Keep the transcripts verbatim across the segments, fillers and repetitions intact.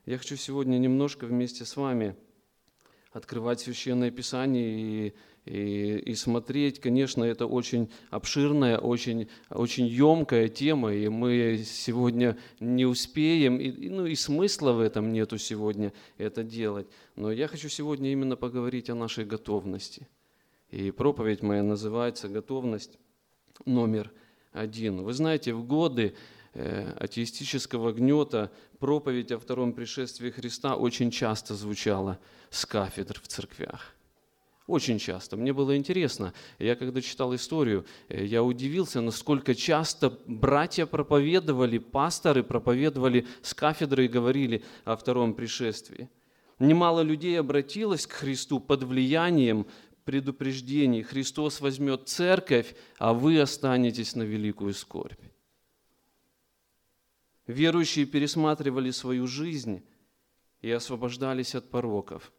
Я хочу сегодня немножко вместе с вами открывать Священное Писание и, и, и смотреть. Конечно, это очень обширная, очень, очень емкая тема, и мы сегодня не успеем, и, ну и смысла в этом нету сегодня это делать. Но я хочу сегодня именно поговорить о нашей готовности. И проповедь моя называется «Готовность номер один». Вы знаете, в годы атеистического гнета проповедь о втором пришествии Христа очень часто звучала с кафедр в церквях. Очень часто. Мне было интересно. Я когда читал историю, я удивился, насколько часто братья проповедовали, пасторы проповедовали с кафедры и говорили о втором пришествии. Немало людей обратилось к Христу под влиянием предупреждений: Христос возьмет церковь, а вы останетесь на великую скорбь. Верующие пересматривали свою жизнь и освобождались от пороков.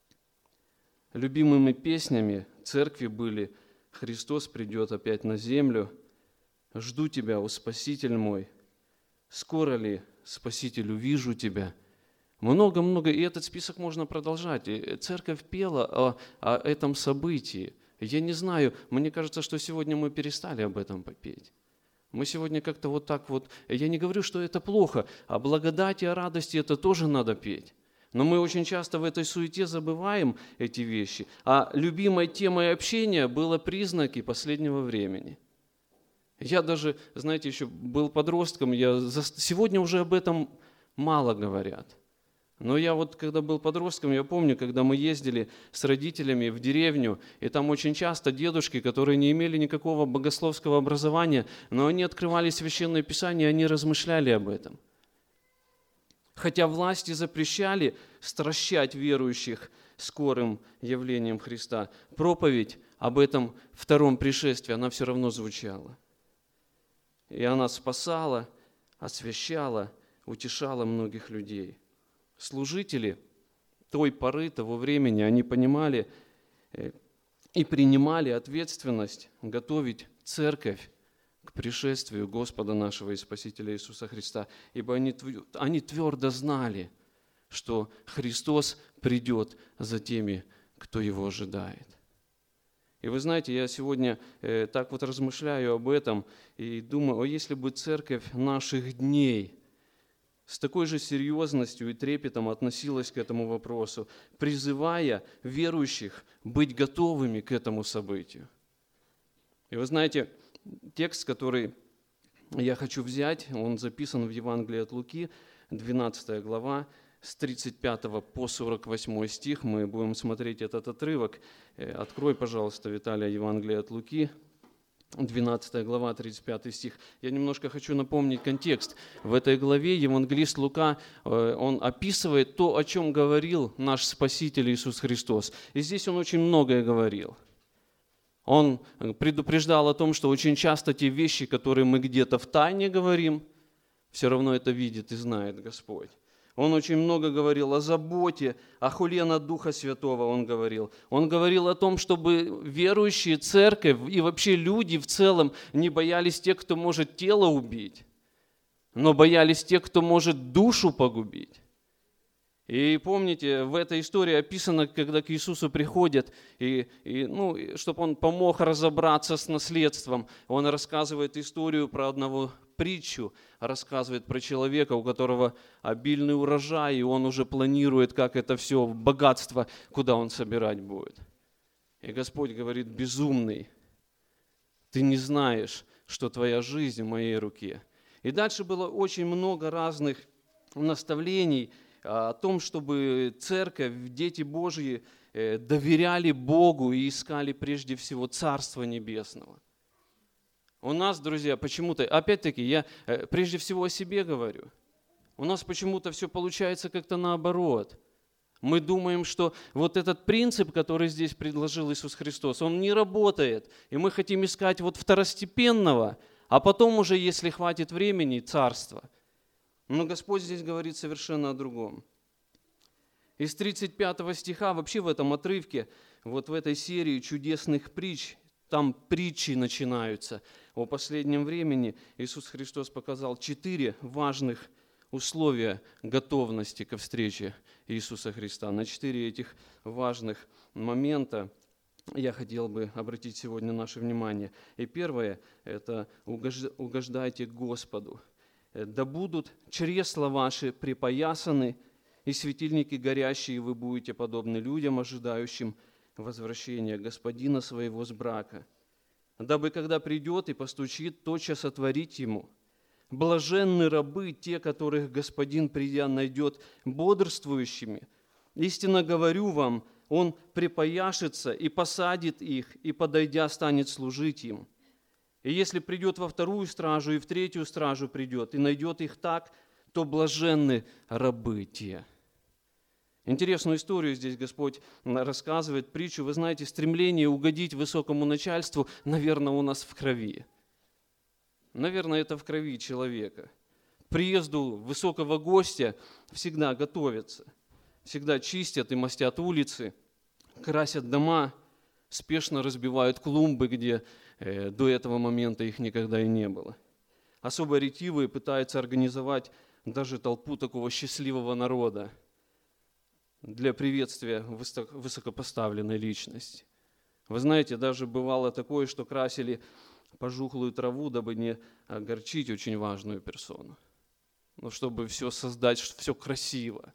Любимыми песнями церкви были: «Христос придет опять на землю», «Жду тебя, о Спаситель мой», «Скоро ли, Спаситель, увижу тебя». Много-много, и этот список можно продолжать. И церковь пела о, о этом событии. Я не знаю, мне кажется, что сегодня мы перестали об этом попеть. Мы сегодня как-то вот так вот, я не говорю, что это плохо, о благодати, о радости это тоже надо петь. Но мы очень часто в этой суете забываем эти вещи. А любимой темой общения было признаки последнего времени. Я даже, знаете, еще был подростком, я за... сегодня уже об этом мало говорят. Но я вот, когда был подростком, я помню, когда мы ездили с родителями в деревню, и там очень часто дедушки, которые не имели никакого богословского образования, но они открывали Священное Писание, и они размышляли об этом. Хотя власти запрещали стращать верующих скорым явлением Христа, проповедь об этом втором пришествии, она все равно звучала. И она спасала, освящала, утешала многих людей. Служители той поры, того времени, они понимали и принимали ответственность готовить церковь к пришествию Господа нашего и Спасителя Иисуса Христа, ибо они, они твердо знали, что Христос придет за теми, кто Его ожидает. И вы знаете, я сегодня э, так вот размышляю об этом и думаю, а если бы церковь наших дней с такой же серьезностью и трепетом относилась к этому вопросу, призывая верующих быть готовыми к этому событию. И вы знаете, текст, который я хочу взять, он записан в Евангелии от Луки, двенадцатая глава, с тридцать пятого по сорок восьмой стих. Мы будем смотреть этот отрывок. Открой, пожалуйста, Виталий, Евангелие от Луки, двенадцатая глава, тридцать пятый стих. Я немножко хочу напомнить контекст. В этой главе евангелист Лука, он описывает то, о чем говорил наш Спаситель Иисус Христос. И здесь он очень многое говорил. Он предупреждал о том, что очень часто те вещи, которые мы где-то в тайне говорим, все равно это видит и знает Господь. Он очень много говорил о заботе, о хуле на Духа Святого он говорил. Он говорил о том, чтобы верующие, церковь и вообще люди в целом не боялись тех, кто может тело убить, но боялись тех, кто может душу погубить. И помните, в этой истории описано, когда к Иисусу приходят, и, и, ну, чтобы Он помог разобраться с наследством. Он рассказывает историю про одного притчу, рассказывает про человека, у которого обильный урожай, и он уже планирует, как это все, богатство, куда он собирать будет. И Господь говорит: безумный, ты не знаешь, что твоя жизнь в моей руке. И дальше было очень много разных наставлений о том, чтобы церковь, дети Божьи доверяли Богу и искали прежде всего Царство Небесного. У нас, друзья, почему-то, опять-таки, я прежде всего о себе говорю, у нас почему-то все получается как-то наоборот. Мы думаем, что вот этот принцип, который здесь предложил Иисус Христос, он не работает, и мы хотим искать вот второстепенного, а потом уже, если хватит времени, царство. Но Господь здесь говорит совершенно о другом. Из тридцать пятого стиха, вообще в этом отрывке, вот в этой серии чудесных притч, там притчи начинаются о последнем времени. Иисус Христос показал четыре важных условия готовности ко встрече Иисуса Христа. На четыре этих важных момента я хотел бы обратить сегодня наше внимание. И первое – это угождайте Господу. Да будут чресла ваши припоясаны, и светильники горящие, и вы будете подобны людям, ожидающим возвращения Господина своего с брака. Дабы, когда придет и постучит, тотчас отворить ему. Блаженны рабы, те, которых Господин, придя, найдет бодрствующими. Истинно говорю вам, Он припояшется и посадит их, и, подойдя, станет служить им. И если придет во вторую стражу, и в третью стражу придет, и найдет их так, то блаженны рабы те». Интересную историю здесь Господь рассказывает, притчу. Вы знаете, стремление угодить высокому начальству, наверное, у нас в крови. Наверное, это в крови человека. К приезду высокого гостя всегда готовятся. Всегда чистят и мастят улицы, красят дома, спешно разбивают клумбы, где э, до этого момента их никогда и не было. Особо ретивые пытаются организовать даже толпу такого счастливого народа для приветствия высокопоставленной личности. Вы знаете, даже бывало такое, что красили пожухлую траву, дабы не огорчить очень важную персону, но чтобы все создать, все красиво.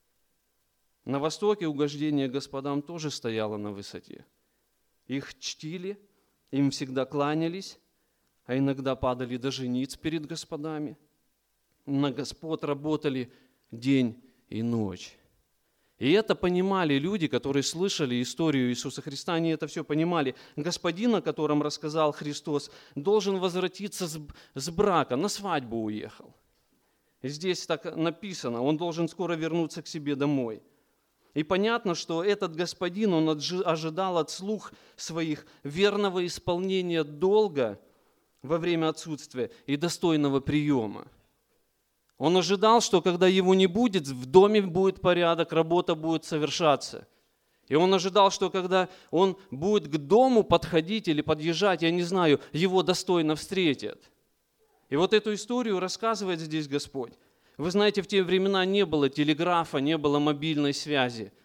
На Востоке угождение господам тоже стояло на высоте. Их чтили, им всегда кланялись, а иногда падали даже ниц перед господами. На господ работали день и ночь. И это понимали люди, которые слышали историю Иисуса Христа, они это все понимали. Господин, о котором рассказал Христос, должен возвратиться с брака, на свадьбу уехал. И здесь так написано, он должен скоро вернуться к себе домой. И понятно, что этот господин, он ожидал от слуг своих верного исполнения долга во время отсутствия и достойного приема. Он ожидал, что когда его не будет, в доме будет порядок, работа будет совершаться. И он ожидал, что когда он будет к дому подходить или подъезжать, я не знаю, его достойно встретят. И вот эту историю рассказывает здесь Господь. Вы знаете, в те времена не было телеграфа, не было мобильной связи.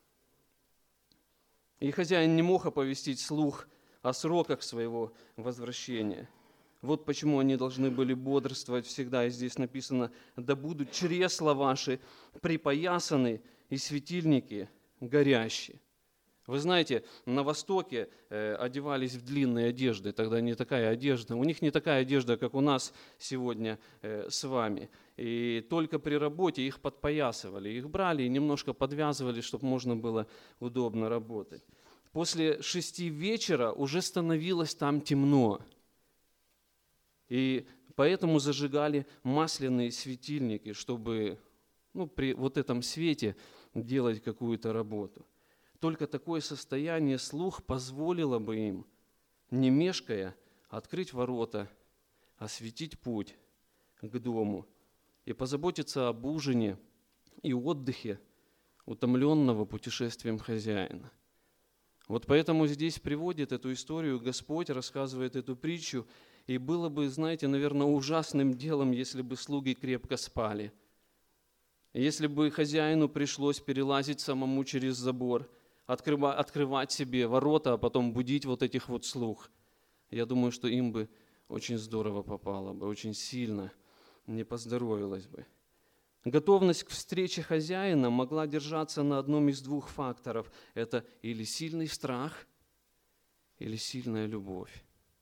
И хозяин не мог оповестить слуг о сроках своего возвращения. Вот почему они должны были бодрствовать всегда. И здесь написано, да будут чресла ваши припоясаны и светильники горящие. Вы знаете, на Востоке э, одевались в длинные одежды, тогда не такая одежда. У них не такая одежда, как у нас сегодня э, с вами. И только при работе их подпоясывали. Их брали и немножко подвязывали, чтобы можно было удобно работать. После шести вечера уже становилось там темно. И поэтому зажигали масляные светильники, чтобы ну, при вот этом свете делать какую-то работу. Только такое состояние слух позволило бы им, не мешкая, открыть ворота, осветить путь к дому и позаботиться об ужине и отдыхе утомленного путешествием хозяина. Вот поэтому здесь приводит эту историю Господь, рассказывает эту притчу, и было бы, знаете, наверное, ужасным делом, если бы слуги крепко спали. Если бы хозяину пришлось перелазить самому через забор, открывать себе ворота, а потом будить вот этих вот слуг. Я думаю, что им бы очень здорово попало бы, очень сильно не поздоровилось бы. Готовность к встрече хозяина могла держаться на одном из двух факторов. Это или сильный страх, или сильная любовь.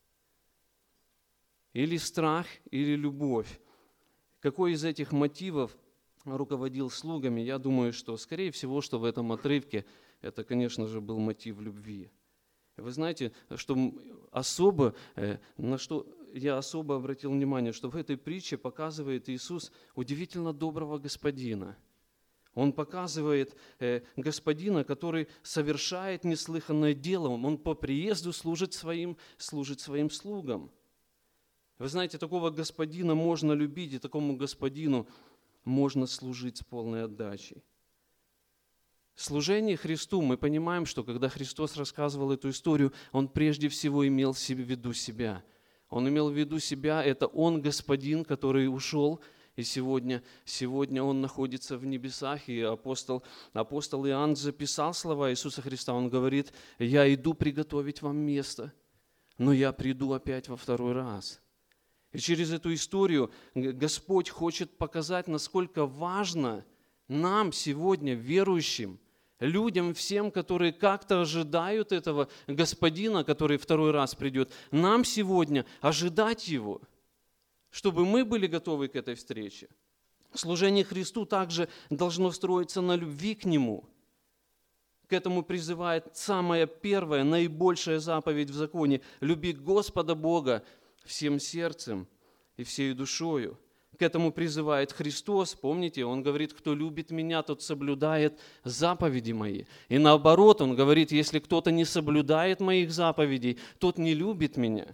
Или страх, или любовь. Какой из этих мотивов руководил слугами? Я думаю, что, скорее всего, что в этом отрывке это, конечно же, был мотив любви. Вы знаете, что особо, на что я особо обратил внимание, что в этой притче показывает Иисус удивительно доброго господина. Он показывает господина, который совершает неслыханное дело. Он по приезду служит своим, служит своим слугам. Вы знаете, такого господина можно любить, и такому господину можно служить с полной отдачей. Служение Христу, мы понимаем, что когда Христос рассказывал эту историю, Он прежде всего имел в виду себя. Он имел в виду себя, это Он господин, который ушел И сегодня, сегодня он находится в небесах, и апостол, апостол Иоанн записал слова Иисуса Христа. Он говорит: «Я иду приготовить вам место, но я приду опять во второй раз». И через эту историю Господь хочет показать, насколько важно нам сегодня, верующим, людям, всем, которые как-то ожидают этого Господина, который второй раз придет, нам сегодня ожидать Его, чтобы мы были готовы к этой встрече. Служение Христу также должно строиться на любви к Нему. К этому призывает самая первая, наибольшая заповедь в законе – люби Господа Бога всем сердцем и всей душою. К этому призывает Христос. Помните, Он говорит: кто любит Меня, тот соблюдает заповеди Мои. И наоборот, Он говорит: если кто-то не соблюдает Моих заповедей, тот не любит Меня.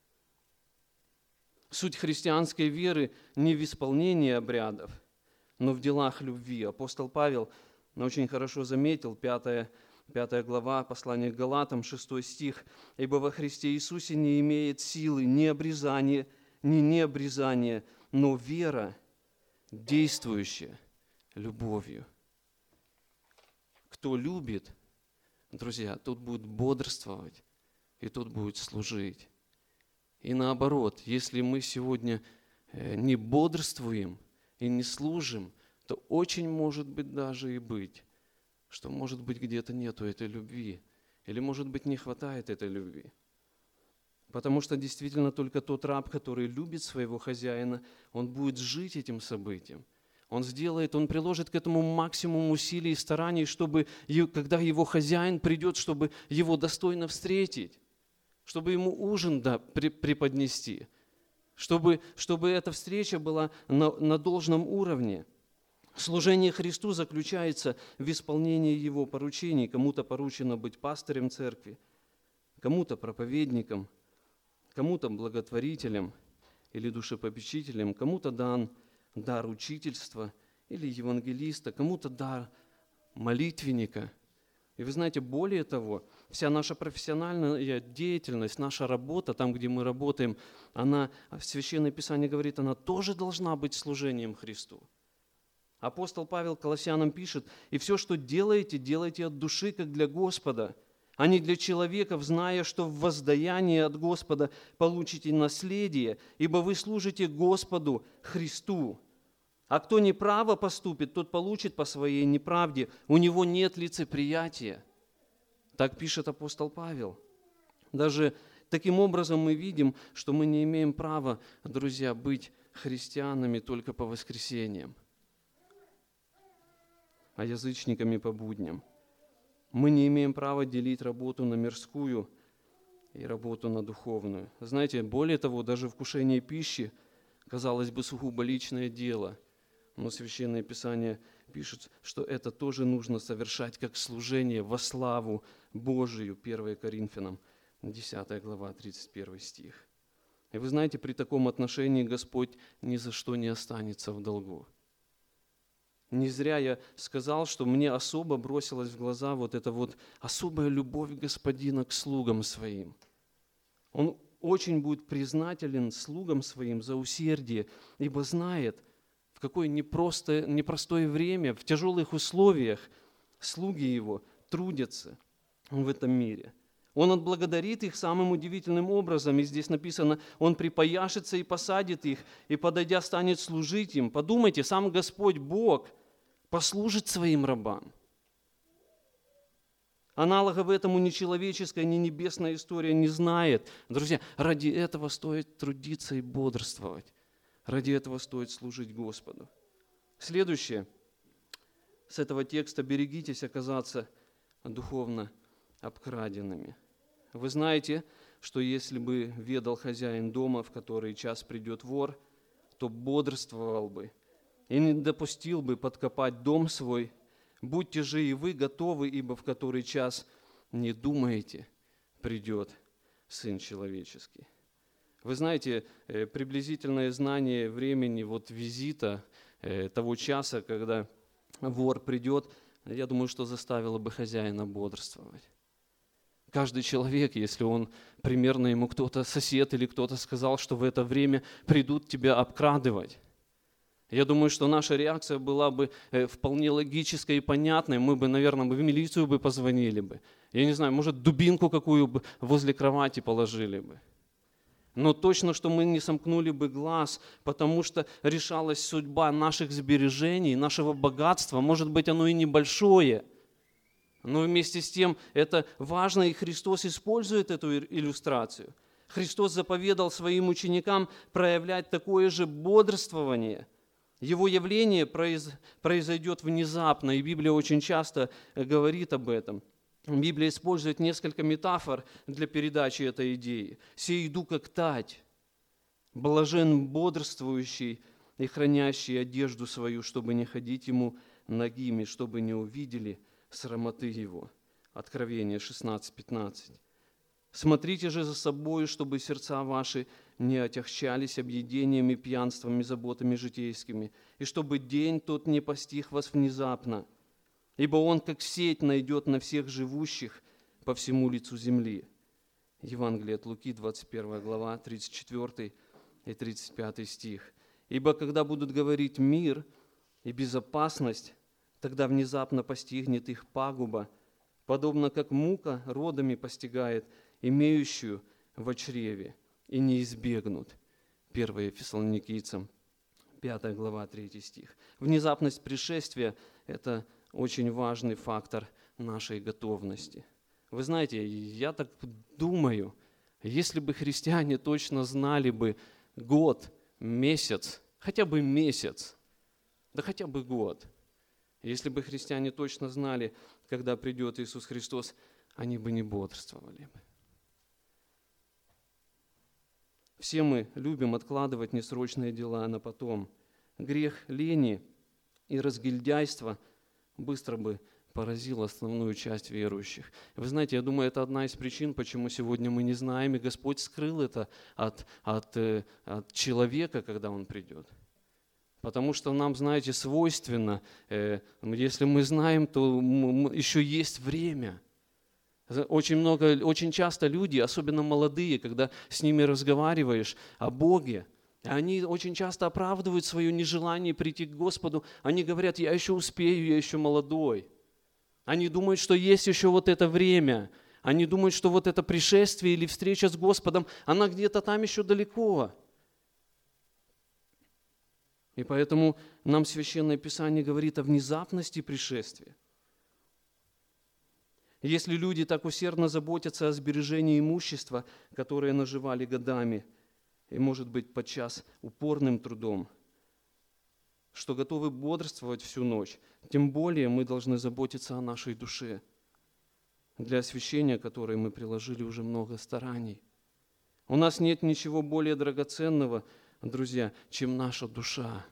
Суть христианской веры не в исполнении обрядов, но в делах любви. Апостол Павел очень хорошо заметил, пятая, пятая глава послания к Галатам, шестой стих: «Ибо во Христе Иисусе не имеет силы ни обрезание, ни необрезание, но вера, действующая любовью». Кто любит, друзья, тот будет бодрствовать, и тот будет служить. И наоборот, если мы сегодня не бодрствуем и не служим, то очень может быть даже и быть, что, может быть, где-то нету этой любви, или, может быть, не хватает этой любви. Потому что действительно только тот раб, который любит своего хозяина, он будет жить этим событием. Он сделает, он приложит к этому максимум усилий и стараний, чтобы, когда его хозяин придет, чтобы его достойно встретить, чтобы ему ужин да, преподнести, чтобы, чтобы эта встреча была на, на должном уровне. Служение Христу заключается в исполнении Его поручений. Кому-то поручено быть пастырем церкви, кому-то проповедником, кому-то благотворителем или душепопечителем, кому-то дан дар учительства или евангелиста, кому-то дар молитвенника. И вы знаете, более того, вся наша профессиональная деятельность, наша работа, там, где мы работаем, она, Священное Писание говорит, она тоже должна быть служением Христу. Апостол Павел Колоссянам пишет: «И все, что делаете, делайте от души, как для Господа, а не для человеков, зная, что в воздаянии от Господа получите наследие, ибо вы служите Господу Христу. А кто неправо поступит, тот получит по своей неправде. У него нет лицеприятия». Так пишет апостол Павел. Даже таким образом мы видим, что мы не имеем права, друзья, быть христианами только по воскресеньям, а язычниками по будням. Мы не имеем права делить работу на мирскую и работу на духовную. Знаете, более того, даже вкушение пищи, казалось бы, сугубо личное дело. Но Священное Писание пишет, что это тоже нужно совершать как служение во славу Божию. первое Коринфянам, десятая глава, тридцать первый стих. И вы знаете, при таком отношении Господь ни за что не останется в долгу. Не зря я сказал, что мне особо бросилась в глаза вот эта вот особая любовь Господина к слугам своим. Он очень будет признателен слугам своим за усердие, ибо знает, в какое непростое, непростое время, в тяжелых условиях слуги Его трудятся в этом мире. Он отблагодарит их самым удивительным образом. И здесь написано: Он припояшется и посадит их, и, подойдя, станет служить им. Подумайте, сам Господь Бог послужит своим рабам. Аналогов этому ни человеческая, ни небесная история не знает. Друзья, ради этого стоит трудиться и бодрствовать. Ради этого стоит служить Господу. Следующее. С этого текста: берегитесь оказаться духовно обкраденными. Вы знаете, что если бы ведал хозяин дома, в который час придет вор, то бодрствовал бы и не допустил бы подкопать дом свой. Будьте же и вы готовы, ибо в который час не думаете, придет Сын Человеческий. Вы знаете, приблизительное знание времени вот визита того часа, когда вор придет, я думаю, что заставило бы хозяина бодрствовать. Каждый человек, если он примерно, ему кто-то, сосед или кто-то сказал, что в это время придут тебя обкрадывать, Я думаю, что наша реакция была бы вполне логической и понятной. Мы бы, наверное, в милицию бы позвонили бы. Я не знаю, может, дубинку какую бы возле кровати положили бы. Но точно, что мы не сомкнули бы глаз, потому что решалась судьба наших сбережений, нашего богатства. Может быть, оно и небольшое, но вместе с тем это важно, и Христос использует эту иллюстрацию. Христос заповедал своим ученикам проявлять такое же бодрствование. Его явление произойдет внезапно, и Библия очень часто говорит об этом. Библия использует несколько метафор для передачи этой идеи. «Сей иду, как тать, блажен бодрствующий и хранящий одежду свою, чтобы не ходить ему нагими, чтобы не увидели срамоты его». Откровение шестнадцать пятнадцать. «Смотрите же за собой, чтобы сердца ваши не отягчались объедениями, пьянствами, заботами житейскими, и чтобы день тот не постиг вас внезапно. Ибо он, как сеть, найдет на всех живущих по всему лицу земли». Евангелие от Луки, двадцать первая глава, тридцать четвёртый и тридцать пятый стих. «Ибо когда будут говорить мир и безопасность, тогда внезапно постигнет их пагуба, подобно как мука родами постигает имеющую в чреве, и не избегнут». первое Фессалоникийцам, пятая глава, третий стих. Внезапность пришествия – это очень важный фактор нашей готовности. Вы знаете, я так думаю, если бы христиане точно знали бы год, месяц, хотя бы месяц, да хотя бы год, если бы христиане точно знали, когда придет Иисус Христос, они бы не бодрствовали бы. Все мы любим откладывать несрочные дела на потом. Грех лени и разгильдяйства быстро бы поразил основную часть верующих. Вы знаете, я думаю, это одна из причин, почему сегодня мы не знаем, и Господь скрыл это от, от, от человека, когда Он придет. Потому что нам, знаете, свойственно, э, если мы знаем, то еще есть время. Очень много, очень часто люди, особенно молодые, когда с ними разговариваешь о Боге, они очень часто оправдывают свое нежелание прийти к Господу. Они говорят: я еще успею, я еще молодой. Они думают, что есть еще вот это время. Они думают, что вот это пришествие или встреча с Господом, она где-то там еще далеко. И поэтому нам Священное Писание говорит о внезапности пришествия. Если люди так усердно заботятся о сбережении имущества, которое наживали годами, и, может быть, подчас упорным трудом, что готовы бодрствовать всю ночь, тем более мы должны заботиться о нашей душе, для освящения которой мы приложили уже много стараний. У нас нет ничего более драгоценного, друзья, чем наша душа.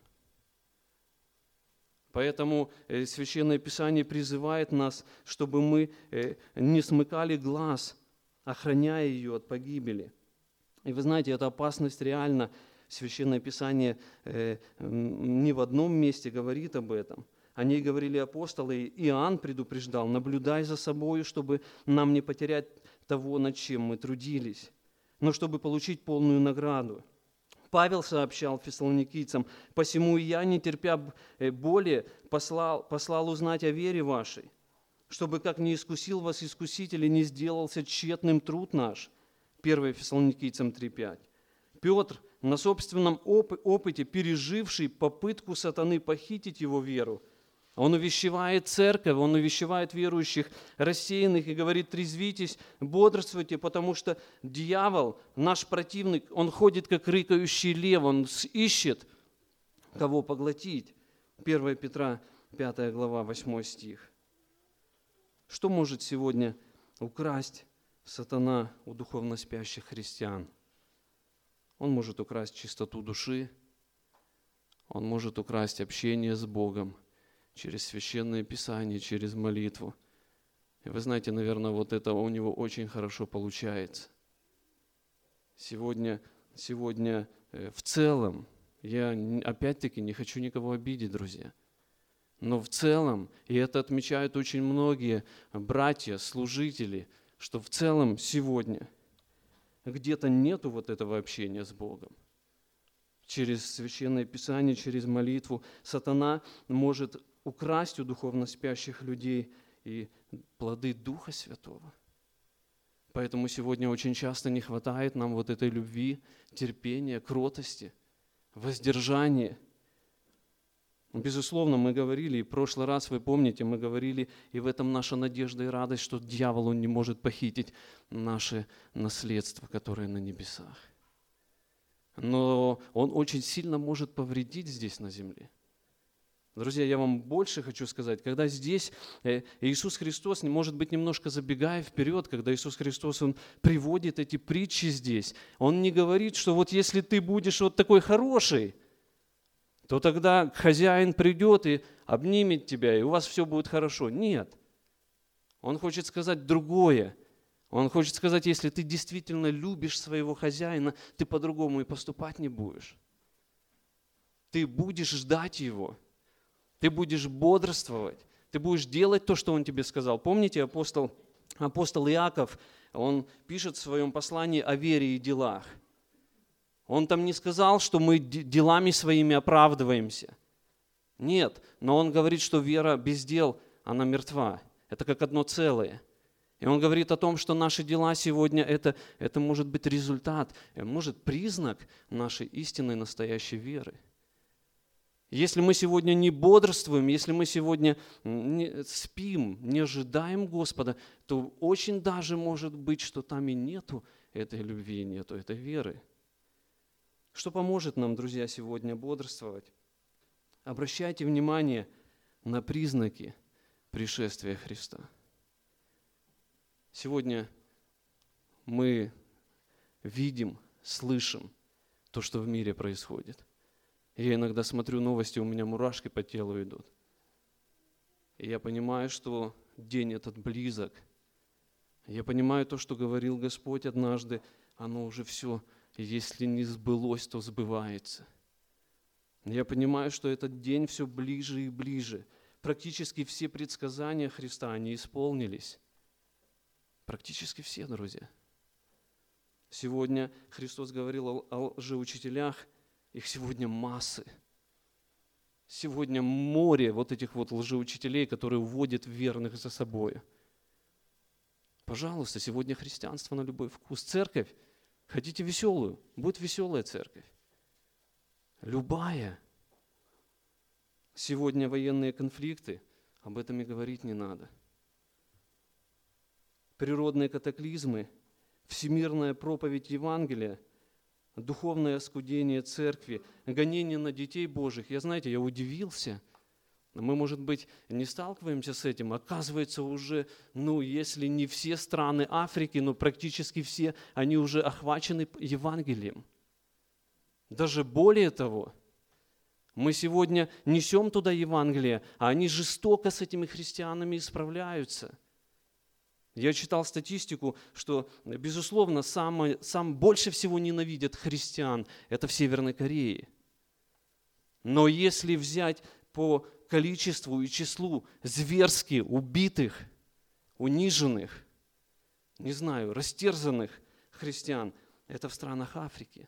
Поэтому Священное Писание призывает нас, чтобы мы не смыкали глаз, охраняя ее от погибели. И вы знаете, эта опасность реальна. Священное Писание не в одном месте говорит об этом. О ней говорили апостолы, и Иоанн предупреждал: наблюдай за собой, чтобы нам не потерять того, над чем мы трудились, но чтобы получить полную награду. Павел сообщал фессалоникийцам: «Посему и я, не терпя боли, послал, послал узнать о вере вашей, чтобы, как не искусил вас искуситель, и не сделался тщетным труд наш». первое Фессалоникийцам три пять. Петр, на собственном опыте, переживший попытку сатаны похитить его веру, он увещевает церковь, он увещевает верующих рассеянных и говорит: трезвитесь, бодрствуйте, потому что дьявол, наш противник, он ходит как рыкающий лев, он ищет, кого поглотить. первое Петра, пятая глава, восьмой стих. Что может сегодня украсть сатана у духовно спящих христиан? Он может украсть чистоту души, он может украсть общение с Богом через Священное Писание, через молитву. И вы знаете, наверное, вот это у него очень хорошо получается. Сегодня, сегодня в целом, я опять-таки не хочу никого обидеть, друзья, но в целом, и это отмечают очень многие братья, служители, что в целом сегодня где-то нету вот этого общения с Богом. через Священное Писание, через молитву. Сатана может украсть у духовно спящих людей и плоды Духа Святого. Поэтому сегодня очень часто не хватает нам вот этой любви, терпения, кротости, воздержания. Безусловно, мы говорили, и в прошлый раз, вы помните, мы говорили, и в этом наша надежда и радость, что дьявол, он не может похитить наше наследство, которое на небесах. Но он очень сильно может повредить здесь на земле. Друзья, я вам больше хочу сказать, когда здесь Иисус Христос, может быть, немножко забегая вперед, когда Иисус Христос, Он приводит эти притчи здесь, Он не говорит, что вот если ты будешь вот такой хороший, то тогда хозяин придет и обнимет тебя, и у вас все будет хорошо. Нет. Он хочет сказать другое. Он хочет сказать, если ты действительно любишь своего хозяина, ты по-другому и поступать не будешь. Ты будешь ждать его. Ты будешь бодрствовать, ты будешь делать то, что Он тебе сказал. Помните, апостол, апостол Иаков, он пишет в своем послании о вере и делах. Он там не сказал, что мы делами своими оправдываемся. Нет, но он говорит, что вера без дел, она мертва. Это как одно целое. И он говорит о том, что наши дела сегодня, это, это может быть результат, может признак нашей истинной настоящей веры. Если мы сегодня не бодрствуем, если мы сегодня не спим, не ожидаем Господа, то очень даже может быть, что там и нету этой любви, нету этой веры. Что поможет нам, друзья, сегодня бодрствовать? Обращайте внимание на признаки пришествия Христа. Сегодня мы видим, слышим то, что в мире происходит. Я иногда смотрю новости, у меня мурашки по телу идут. И я понимаю, что день этот близок. Я понимаю то, что говорил Господь однажды, оно уже все, если не сбылось, то сбывается. Я понимаю, что этот день все ближе и ближе. Практически все предсказания Христа, они исполнились. Практически все, друзья. Сегодня Христос говорил о, о лжеучителях, их сегодня массы. Сегодня море вот этих вот лжеучителей, которые уводят верных за собой. Пожалуйста, сегодня христианство на любой вкус. Церковь, хотите веселую? Будет веселая церковь. Любая. Сегодня военные конфликты, об этом и говорить не надо. Природные катаклизмы, всемирная проповедь Евангелия, духовное оскудение церкви, гонение на детей Божьих. Я, знаете, я удивился. Мы, может быть, не сталкиваемся с этим. Оказывается, уже, ну, если не все страны Африки, но практически все, они уже охвачены Евангелием. Даже более того, мы сегодня несем туда Евангелие, а они жестоко с этими христианами исправляются. Я читал статистику, что, безусловно, самое, сам больше всего ненавидят христиан, это в Северной Корее. Но если взять по количеству и числу зверски убитых, униженных, не знаю, растерзанных христиан, это в странах Африки.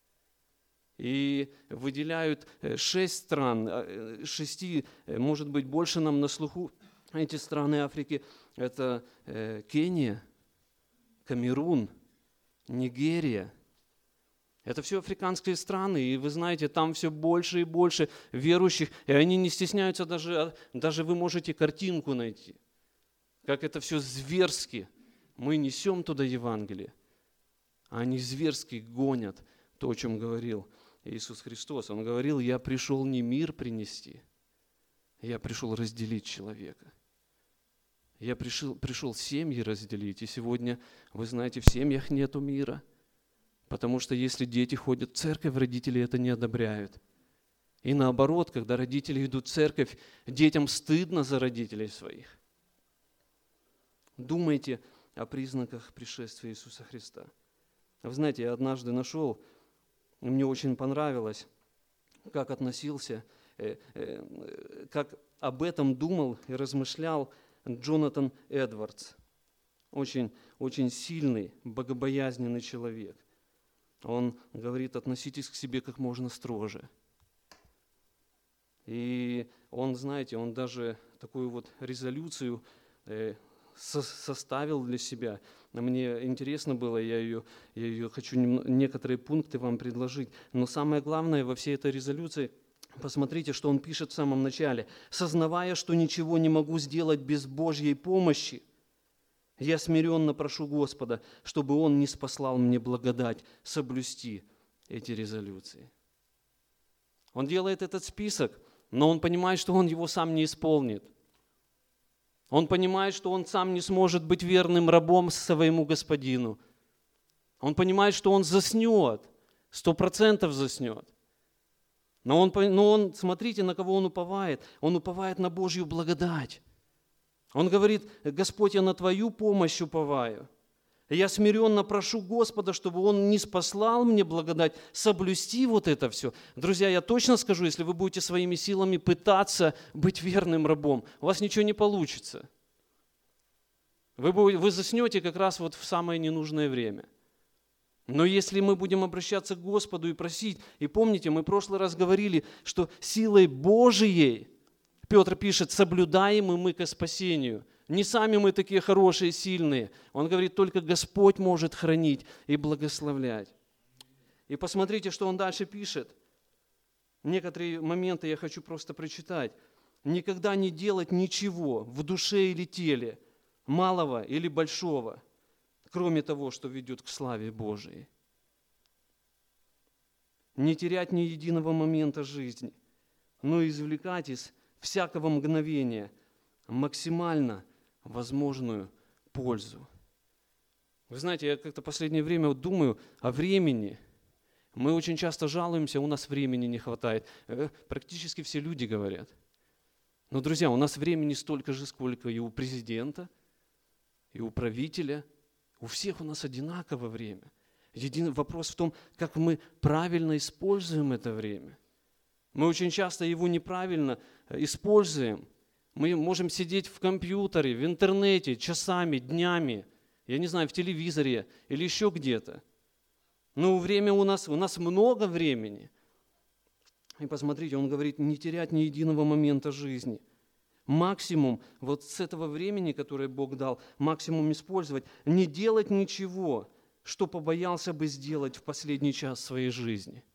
И выделяют шесть стран, шести, может быть, больше нам на слуху. Эти страны Африки – это Кения, Камерун, Нигерия. Это все африканские страны, и вы знаете, там все больше и больше верующих, и они не стесняются, даже, даже вы можете картинку найти, как это все зверски. Мы несем туда Евангелие, а они зверски гонят то, о чем говорил Иисус Христос. Он говорил: я пришел не мир принести, я пришел разделить человека. Я пришел, пришел семьи разделить, и сегодня, вы знаете, в семьях нету мира, потому что если дети ходят в церковь, родители это не одобряют. И наоборот, когда родители идут в церковь, детям стыдно за родителей своих. Думайте о признаках пришествия Иисуса Христа. Вы знаете, я однажды нашел, мне очень понравилось, как относился, как об этом думал и размышлял Джонатан Эдвардс. Очень, очень сильный, богобоязненный человек. Он говорит, относитесь к себе как можно строже. И он, знаете, он даже такую вот резолюцию э, со- составил для себя. Мне интересно было, я ее, я ее хочу нем- некоторые пункты вам предложить. Но самое главное во всей этой резолюции, посмотрите, что он пишет в самом начале. «Сознавая, что ничего не могу сделать без Божьей помощи, я смиренно прошу Господа, чтобы Он не спаслал мне благодать соблюсти эти резолюции». Он делает этот список, но он понимает, что он его сам не исполнит. Он понимает, что он сам не сможет быть верным рабом своему господину. Он понимает, что он заснет, сто процентов заснет. Но он, но он, смотрите, на кого он уповает. Он уповает на Божью благодать. Он говорит: Господь, я на Твою помощь уповаю. Я смиренно прошу Господа, чтобы Он не спаслал мне благодать, соблюсти вот это все. Друзья, я точно скажу, если вы будете своими силами пытаться быть верным рабом, у вас ничего не получится. Вы, будете, вы заснете как раз вот в самое ненужное время. Но если мы будем обращаться к Господу и просить, и помните, мы в прошлый раз говорили, что силой Божией, Петр пишет, соблюдаем и мы ко спасению. Не сами мы такие хорошие, сильные. Он говорит, только Господь может хранить и благословлять. И посмотрите, что он дальше пишет. Некоторые моменты я хочу просто прочитать. Никогда не делать ничего в душе или теле, малого или большого, кроме того, что ведет к славе Божией. Не терять ни единого момента жизни, но извлекать из всякого мгновения максимально возможную пользу. Вы знаете, я как-то в последнее время вот думаю о времени. Мы очень часто жалуемся, у нас времени не хватает. Практически все люди говорят. Но, друзья, у нас времени столько же, сколько и у президента, и у правителя. У всех у нас одинаково время. Единый вопрос в том, как мы правильно используем это время. Мы очень часто его неправильно используем. Мы можем сидеть в компьютере, в интернете часами, днями, я не знаю, в телевизоре или еще где-то. Но время у нас, у нас много времени. И посмотрите, он говорит, не терять ни единого момента жизни. Максимум вот с этого времени, которое Бог дал, максимум использовать. Не делать ничего, что побоялся бы сделать в последний час своей жизни.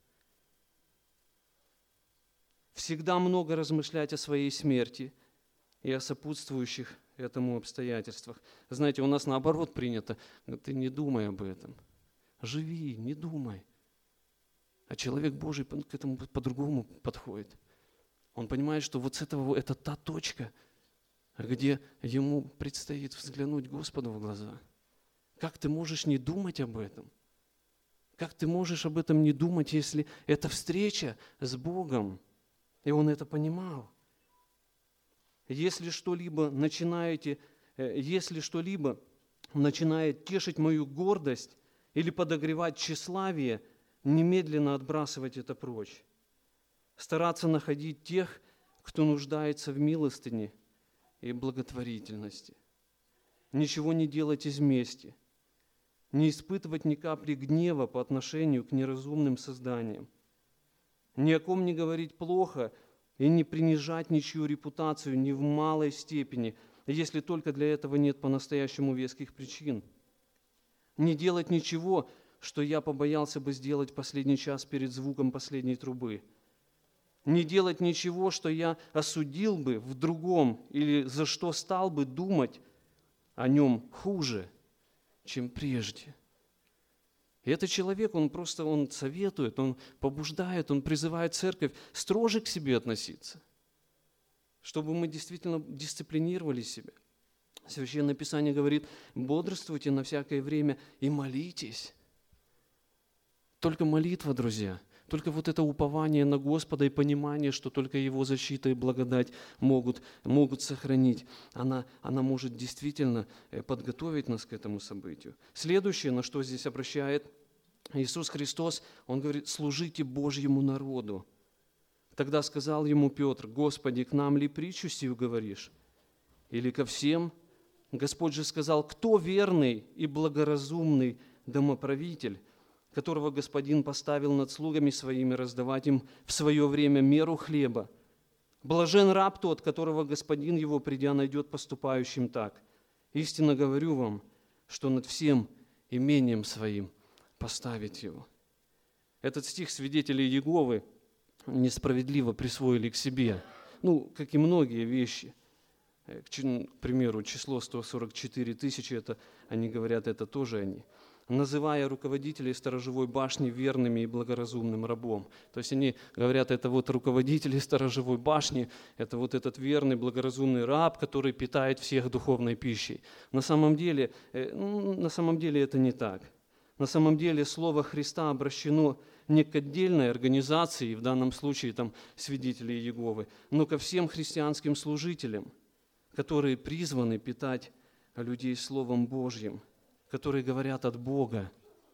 Всегда много размышлять о своей смерти и о сопутствующих этому обстоятельствах. Знаете, у нас наоборот принято, ты не думай об этом. Живи, не думай. А человек Божий к этому по-другому подходит. Он понимает, что вот с этого, это та точка, где ему предстоит взглянуть Господу в глаза. Как ты можешь не думать об этом? Как ты можешь об этом не думать, если это встреча с Богом? И он это понимал. Если что-либо начинаете, если что-либо начинает тешить мою гордость или подогревать тщеславие, немедленно отбрасывать это прочь. Стараться находить тех, кто нуждается в милостыне и благотворительности. Ничего не делать из мести. Не испытывать ни капли гнева по отношению к неразумным созданиям. Ни о ком не говорить плохо и не принижать ничью репутацию ни в малой степени, если только для этого нет по-настоящему веских причин. Не делать ничего, что я побоялся бы сделать в последний час перед звуком последней трубы. Не делать ничего, что я осудил бы в другом или за что стал бы думать о нем хуже, чем прежде. И этот человек, он просто он советует, он побуждает, он призывает церковь строже к себе относиться, чтобы мы действительно дисциплинировали себя. Священное Писание говорит, бодрствуйте на всякое время и молитесь. Только молитва, друзья, только вот это упование на Господа и понимание, что только Его защита и благодать могут, могут сохранить, она, она может действительно подготовить нас к этому событию. Следующее, на что здесь обращает Иисус Христос, Он говорит, служите Божьему народу. Тогда сказал ему Петр, Господи, к нам ли притчу сию говоришь? Или ко всем? Господь же сказал, кто верный и благоразумный домоправитель, которого Господин поставил над слугами своими раздавать им в свое время меру хлеба. Блажен раб тот, которого Господин его, придя, найдет поступающим так. Истинно говорю вам, что над всем имением своим поставить его». Этот стих свидетели Иеговы несправедливо присвоили к себе, ну, как и многие вещи. К примеру, число сто сорок четыре тысячи, это, они говорят, это тоже они, называя руководителей сторожевой башни верными и благоразумным рабом. То есть они говорят, это вот руководители сторожевой башни, это вот этот верный, благоразумный раб, который питает всех духовной пищей. На самом деле, ну, на самом деле это не так. На самом деле слово Христа обращено не к отдельной организации, в данном случае там свидетели Иеговы, но ко всем христианским служителям, которые призваны питать людей Словом Божьим, которые говорят от Бога.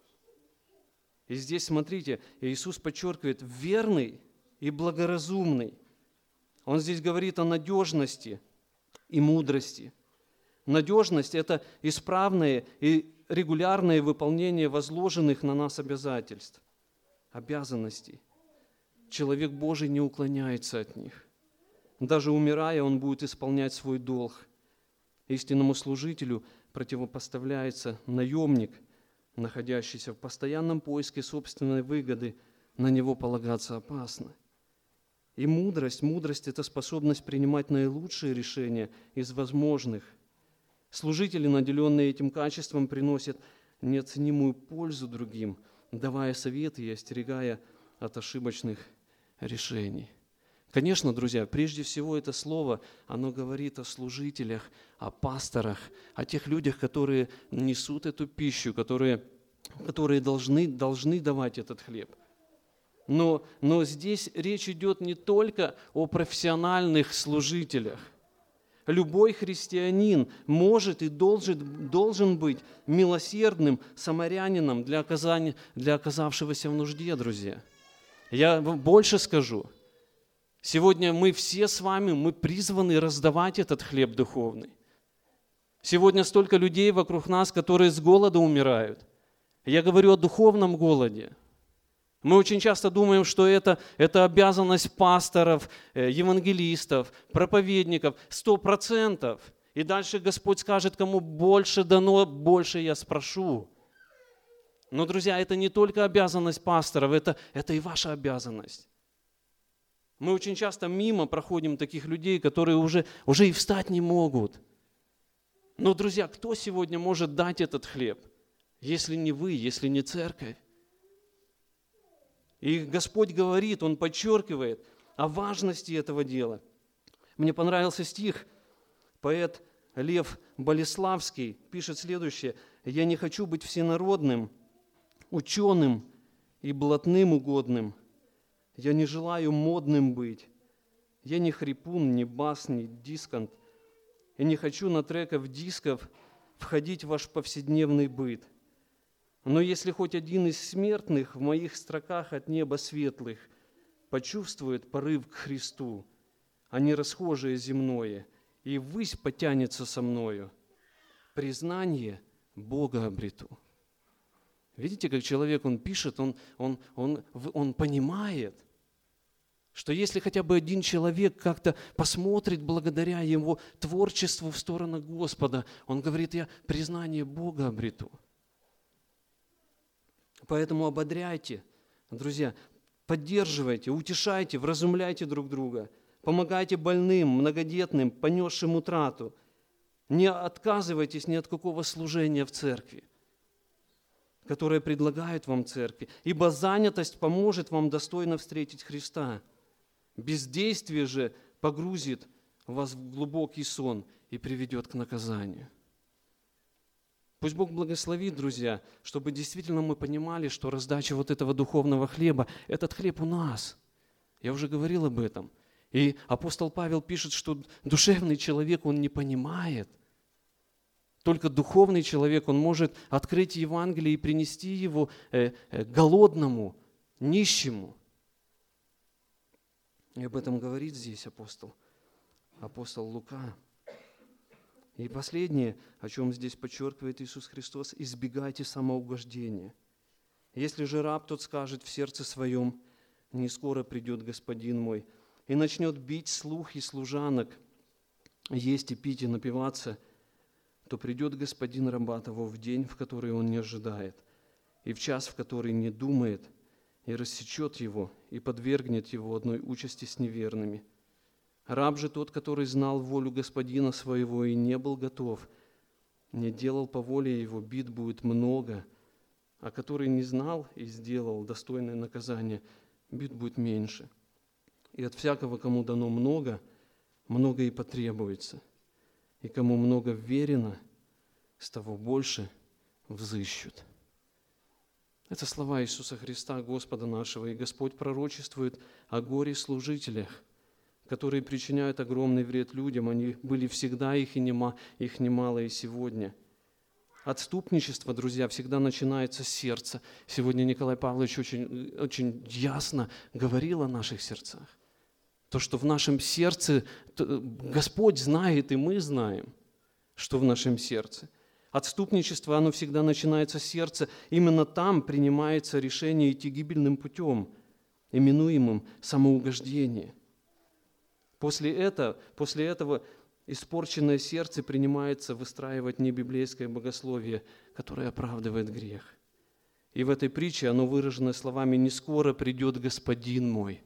И здесь, смотрите, Иисус подчеркивает верный и благоразумный. Он здесь говорит о надежности и мудрости. Надежность – это исправное и регулярное выполнение возложенных на нас обязательств, обязанностей. Человек Божий не уклоняется от них. Даже умирая, он будет исполнять свой долг. Истинному служителю противопоставляется наемник, находящийся в постоянном поиске собственной выгоды. На него полагаться опасно. И мудрость, мудрость – это способность принимать наилучшие решения из возможных. Служители, наделенные этим качеством, приносят неоценимую пользу другим, давая советы и остерегая от ошибочных решений. Конечно, друзья, прежде всего это слово, оно говорит о служителях, о пасторах, о тех людях, которые несут эту пищу, которые, которые должны, должны давать этот хлеб. Но, но здесь речь идет не только о профессиональных служителях. Любой христианин может и должен, должен быть милосердным самарянином для, оказания, для оказавшегося в нужде, друзья. Я больше скажу. Сегодня мы все с вами, мы призваны раздавать этот хлеб духовный. Сегодня столько людей вокруг нас, которые с голода умирают. Я говорю о духовном голоде. Мы очень часто думаем, что это, это обязанность пасторов, евангелистов, проповедников, сто процентов. И дальше Господь скажет, кому больше дано, больше я спрошу. Но, друзья, это не только обязанность пасторов, это, это и ваша обязанность. Мы очень часто мимо проходим таких людей, которые уже, уже и встать не могут. Но, друзья, кто сегодня может дать этот хлеб, если не вы, если не церковь? И Господь говорит, Он подчеркивает о важности этого дела. Мне понравился стих, поэт Лев Болеславский пишет следующее: «Я не хочу быть всенародным, ученым и блатным угодным. Я не желаю модным быть. Я не хрипун, не бас, не дисконт. И не хочу на треков дисков входить в ваш повседневный быт. Но если хоть один из смертных в моих строках от неба светлых почувствует порыв к Христу, а не расхожее земное, и ввысь потянется со мною, признание Бога обрету». Видите, как человек, он пишет, он, он, он, он понимает, что если хотя бы один человек как-то посмотрит благодаря его творчеству в сторону Господа, он говорит, я признание Бога обрету. Поэтому ободряйте, друзья, поддерживайте, утешайте, вразумляйте друг друга, помогайте больным, многодетным, понесшим утрату. Не отказывайтесь ни от какого служения в церкви, которое предлагают вам церкви, ибо занятость поможет вам достойно встретить Христа. Бездействие же погрузит вас в глубокий сон и приведет к наказанию. Пусть Бог благословит, друзья, чтобы действительно мы понимали, что раздача вот этого духовного хлеба, этот хлеб у нас. Я уже говорил об этом. И апостол Павел пишет, что душевный человек, он не понимает. Только духовный человек, он может открыть Евангелие и принести его голодному, нищему. И об этом говорит здесь апостол, апостол Лука. И последнее, о чем здесь подчеркивает Иисус Христос, избегайте самоугождения. Если же раб, тот скажет в сердце своем: не скоро придет господин мой, и начнет бить слух и служанок, есть и пить и напиваться, то придет господин раба того в день, в который он не ожидает, и в час, в который не думает, и рассечет его, и подвергнет его одной участи с неверными. Раб же тот, который знал волю господина своего и не был готов, не делал по воле его, бит будет много, а который не знал и сделал достойное наказание, бит будет меньше. И от всякого, кому дано много, много и потребуется. И кому много вверено, с того больше взыщут». Это слова Иисуса Христа, Господа нашего, и Господь пророчествует о горе-служителях, которые причиняют огромный вред людям. Они были всегда, их и нема, их немало и сегодня. Отступничество, друзья, всегда начинается с сердца. Сегодня Николай Павлович очень, очень ясно говорил о наших сердцах. То, что в нашем сердце, Господь знает, и мы знаем, что в нашем сердце. Отступничество, оно всегда начинается с сердца. Именно там принимается решение идти гибельным путем, именуемым самоугождение. После этого, после этого испорченное сердце принимается выстраивать небиблейское богословие, которое оправдывает грех. И в этой притче оно выражено словами: «Не скоро придет господин мой».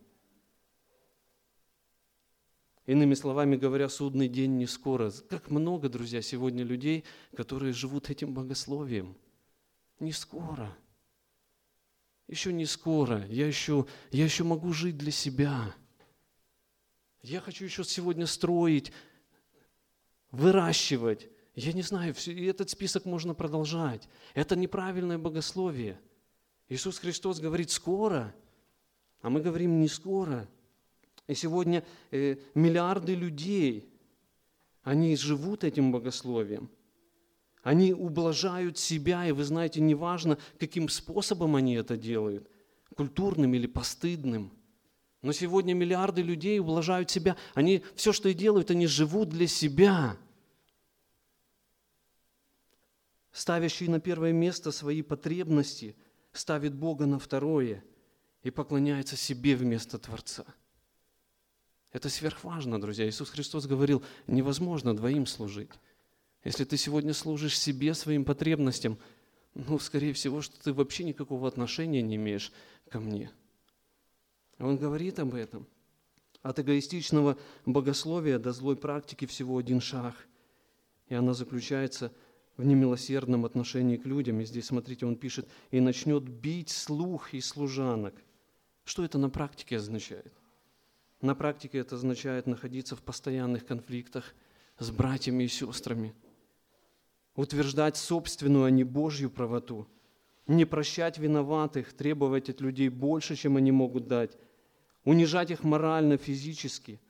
Иными словами говоря, судный день не скоро. Как много, друзья, сегодня людей, которые живут этим богословием. Не скоро. Еще не скоро. Я еще, я еще могу жить для себя. Я хочу еще сегодня строить, выращивать. Я не знаю, и этот список можно продолжать. Это неправильное богословие. Иисус Христос говорит «скоро», а мы говорим «не скоро». И сегодня э, миллиарды людей, они живут этим богословием. Они ублажают себя, и вы знаете, неважно, каким способом они это делают, культурным или постыдным. Но сегодня миллиарды людей ублажают себя. Они все, что и делают, они живут для себя. Ставящий на первое место свои потребности, ставит Бога на второе и поклоняется себе вместо Творца. Это сверхважно, друзья. Иисус Христос говорил, невозможно двоим служить. Если ты сегодня служишь себе, своим потребностям, ну, скорее всего, что ты вообще никакого отношения не имеешь ко мне. Он говорит об этом. От эгоистичного богословия до злой практики всего один шаг. И она заключается в немилосердном отношении к людям. И здесь, смотрите, он пишет, «И начнет бить слух и служанок». Что это на практике означает? На практике это означает находиться в постоянных конфликтах с братьями и сестрами, утверждать собственную, а не Божью правоту, не прощать виноватых, требовать от людей больше, чем они могут дать, унижать их морально, физически.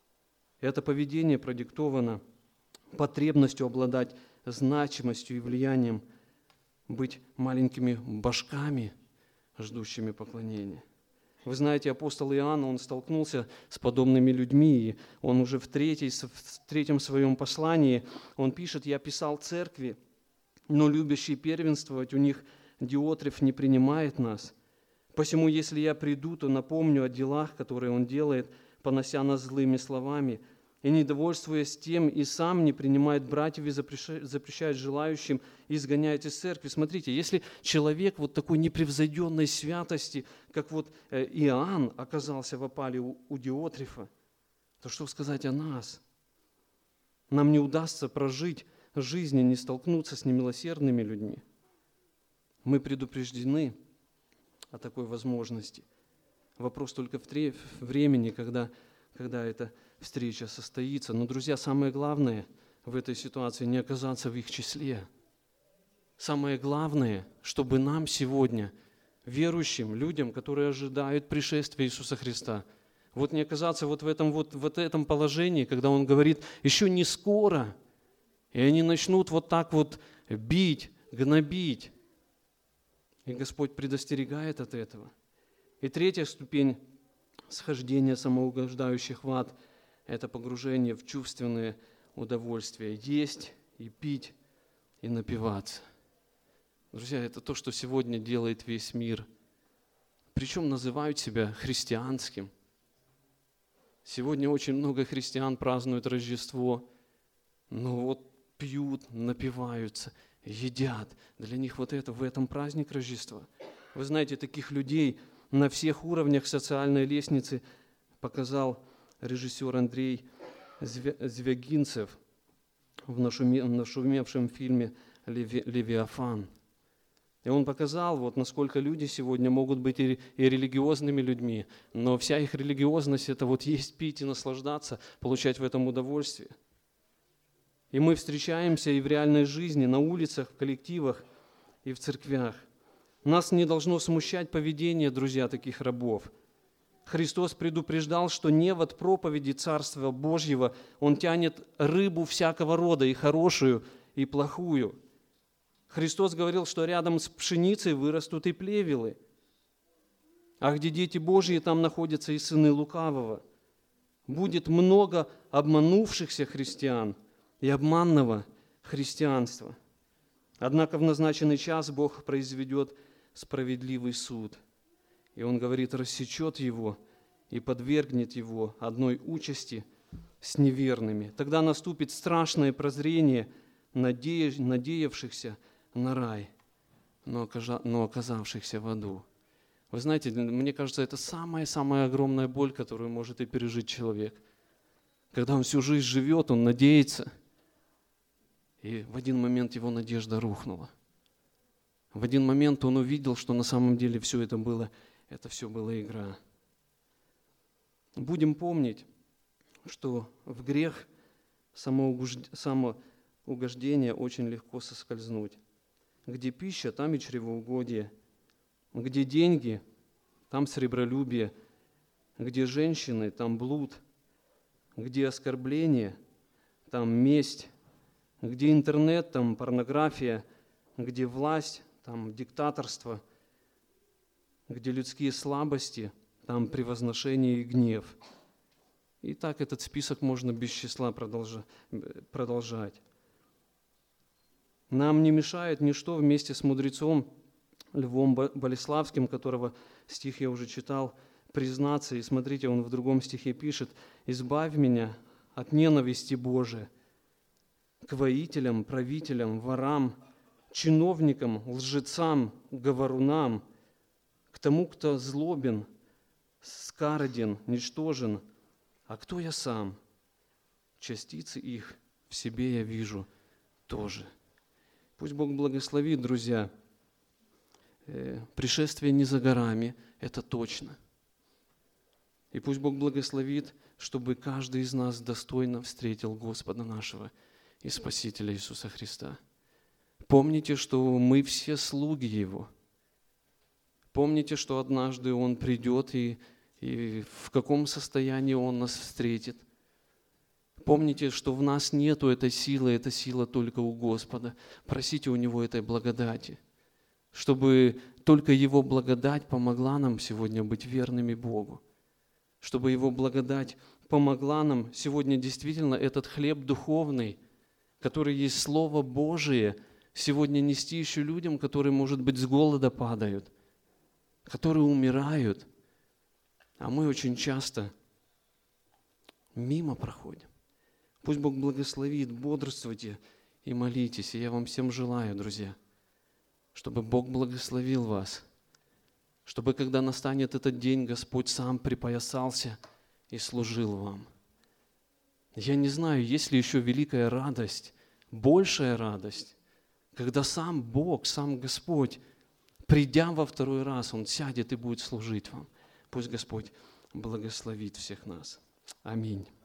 Это поведение продиктовано потребностью обладать значимостью и влиянием, быть маленькими башками, ждущими поклонения. Вы знаете, апостол Иоанн, он столкнулся с подобными людьми, и он уже в, третьей, в третьем своем послании, он пишет, «Я писал церкви, но любящий первенствовать у них Диотреф не принимает нас. Посему, если я приду, то напомню о делах, которые он делает, понося нас злыми словами, и, недовольствуясь тем, и сам не принимает братьев и запрещает желающим, и изгоняет из церкви». Смотрите, если человек вот такой непревзойденной святости, как вот Иоанн оказался в опале у Диотрефа, то что сказать о нас? Нам не удастся прожить жизнь и не столкнуться с немилосердными людьми. Мы предупреждены о такой возможности. Вопрос только в времени, когда, когда эта встреча состоится. Но, друзья, самое главное в этой ситуации не оказаться в их числе. Самое главное, чтобы нам сегодня, верующим людям, которые ожидают пришествия Иисуса Христа, вот не оказаться вот в этом, вот, в этом положении, когда Он говорит, еще не скоро, и они начнут вот так вот бить, гнобить. И Господь предостерегает от этого. И третья ступень схождения самоугождающих в ад – это погружение в чувственные удовольствия, есть и пить, и напиваться. Друзья, это то, что сегодня делает весь мир. Причем называют себя христианским. Сегодня очень много христиан празднуют Рождество, но вот пьют, напиваются, едят. Для них вот это, в этом праздник Рождества. Вы знаете, таких людей на всех уровнях социальной лестницы показал режиссер Андрей Звягинцев в нашумевшем фильме «Левиафан». И он показал, вот, насколько люди сегодня могут быть и, и религиозными людьми, но вся их религиозность – это вот есть, пить и наслаждаться, получать в этом удовольствие. И мы встречаемся и в реальной жизни, на улицах, в коллективах и в церквях. Нас не должно смущать поведение, друзья, таких рабов. Христос предупреждал, что не от проповеди Царства Божьего Он тянет рыбу всякого рода, и хорошую, и плохую. Христос говорил, что рядом с пшеницей вырастут и плевелы. А где дети Божьи, там находятся и сыны лукавого. Будет много обманувшихся христиан и обманного христианства. Однако в назначенный час Бог произведет справедливый суд. И Он говорит, рассечет его и подвергнет его одной участи с неверными. Тогда наступит страшное прозрение надеявшихся на рай, но оказавшихся в аду. Вы знаете, мне кажется, это самая-самая огромная боль, которую может и пережить человек. Когда он всю жизнь живет, он надеется, и в один момент его надежда рухнула. В один момент он увидел, что на самом деле все это было, это все была игра. Будем помнить, что в грех самоугождение очень легко соскользнуть. Где пища, там и чревоугодие. Где деньги, там сребролюбие. Где женщины, там блуд. Где оскорбление, там месть. Где интернет, там порнография. Где власть, там диктаторство. Где людские слабости, там превозношение и гнев. И так этот список можно без числа продолжать. Нам не мешает ничто вместе с мудрецом Львом Болеславским, которого стих я уже читал, признаться. И смотрите, он в другом стихе пишет: «Избавь меня от ненависти Божией к воителям, правителям, ворам, чиновникам, лжецам, говорунам, к тому, кто злобен, скареден, ничтожен. А кто я сам? Частицы их в себе я вижу тоже». Пусть Бог благословит, друзья. Пришествие не за горами, это точно. И пусть Бог благословит, чтобы каждый из нас достойно встретил Господа нашего и Спасителя Иисуса Христа. Помните, что мы все слуги Его. Помните, что однажды Он придет, и, и в каком состоянии Он нас встретит. Помните, что в нас нету этой силы, эта сила только у Господа. Просите у Него этой благодати, чтобы только Его благодать помогла нам сегодня быть верными Богу, чтобы Его благодать помогла нам сегодня действительно этот хлеб духовный, который есть Слово Божие, сегодня нести еще людям, которые, может быть, с голода падают, которые умирают, а мы очень часто мимо проходим. Пусть Бог благословит, бодрствуйте и молитесь. И я вам всем желаю, друзья, чтобы Бог благословил вас, чтобы, когда настанет этот день, Господь сам припоясался и служил вам. Я не знаю, есть ли еще великая радость, большая радость, когда сам Бог, сам Господь, придя во второй раз, Он сядет и будет служить вам. Пусть Господь благословит всех нас. Аминь.